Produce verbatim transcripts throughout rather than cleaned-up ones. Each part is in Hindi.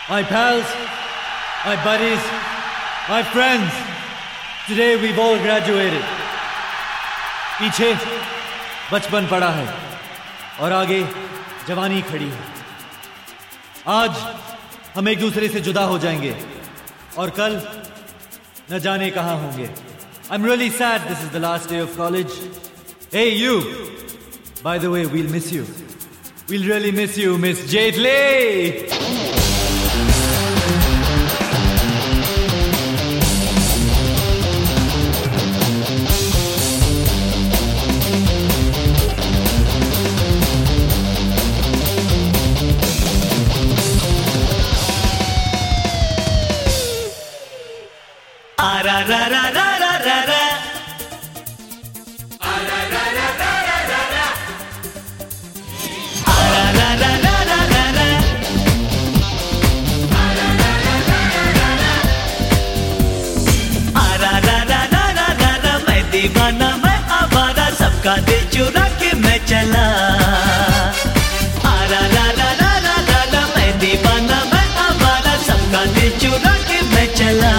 my pals, my buddies, my friends, today we've all graduated. पीछे बचपन पड़ा है और आगे जवानी खड़ी है. आज हम एक दूसरे से जुदा हो जाएंगे और कल न जाने कहां होंगे. I'm really sad this is the last day of college. Hey you, by the way, we'll miss you. We'll really miss you, Miss Jaitley. Ra ra ra ra ra ra ra. Ra ra ra ra ra ra ra. Ra ra ra ra ra ra ra. Ra ra ra ra ra ra. Ra ra ra ra ra ra ra. मैं दीवाना मैं आवारा सबका दिल चुरा के मैं चला. ra ra ra ra ra ra ra. मैं दीवाना मैं आवारा सबका दिल चुरा के मैं चला.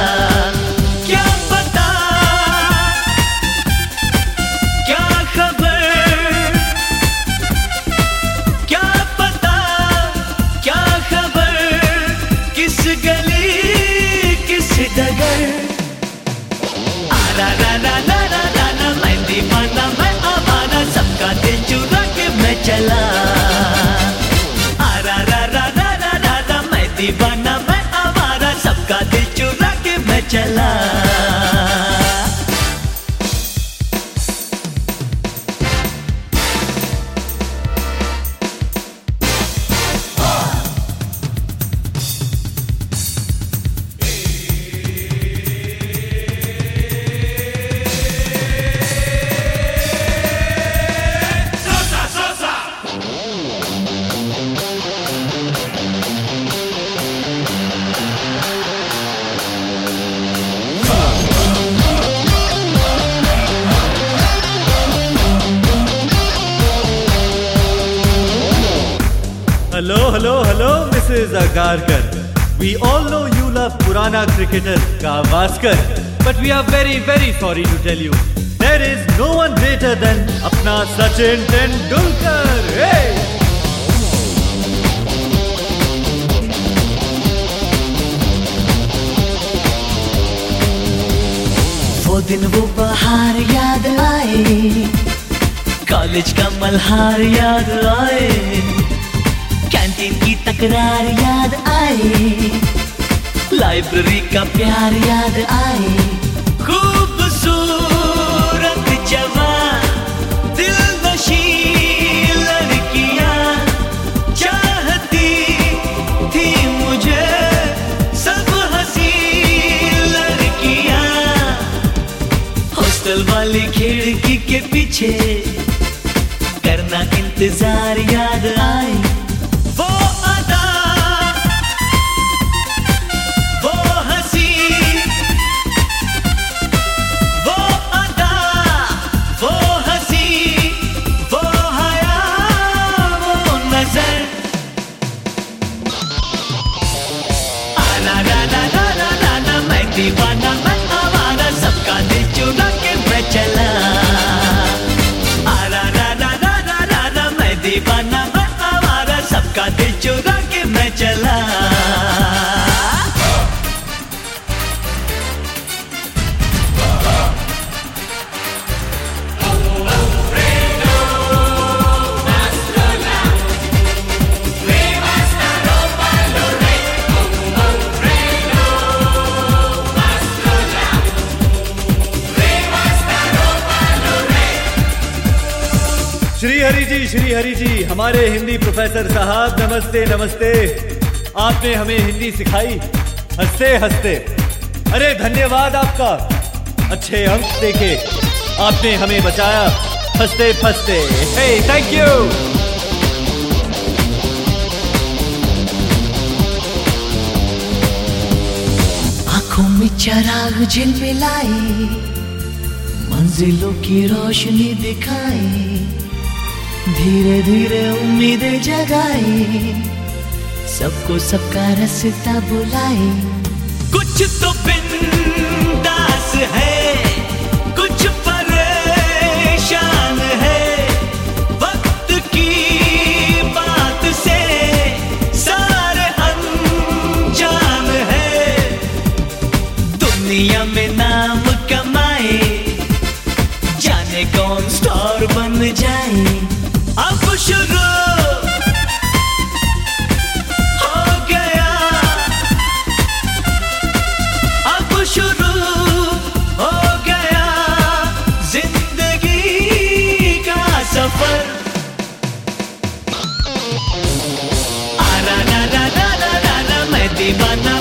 चला आरा रा रा रा रा रा रा. मैं दीवाना मैं आवारा सबका दिल चुरा के मैं चला. Hello, hello, hello, Missus Agarkar. We all know you love Purana cricketer Gavaskar, but we are very, very sorry to tell you there is no one greater than apna Sachin Tendulkar. Hey! वो दिन वो बहार याद आए, कॉलेज का मल्हार याद आए, कैंटीन की तकरार याद आए, लाइब्रेरी का प्यार याद आए. खूबसूरत जवान दिलनशीं लड़कियां चाहती थी मुझे, सब हंसी लड़कियां. हॉस्टल वाली खिड़की के पीछे करना इंतजार याद आए. दीवाना मैं आवारा सबका दिल चुरा के मैं चला. आरा रा रा रा रा रा रा. मैं दीवाना मैं आवारा सबका दिल चुरा के मैं चला. श्री हरि जी, श्री हरि जी, हमारे हिंदी प्रोफेसर साहब, नमस्ते नमस्ते. आपने हमें हिंदी सिखाई हंसते हंसते. अरे धन्यवाद आपका. अच्छे अंक देके आपने हमें बचाया हंसते फंसते. Hey thank you. आंखों में चराग झिलमिलाए, मंजिलों की रोशनी दिखाए, धीरे धीरे उम्मीदें जगाए, सबको सबका रास्ता बुलाए। कुछ तो बिंदास है, कुछ परेशान है, वक्त की बात से सारे अनजान है। दुनिया में नाम कमाए, जाने कौन स्टार बन जाए। अब शुरू हो गया, अब शुरू हो गया जिंदगी का सफर। आ रा रा रा रा रा रा, मैं दीवाना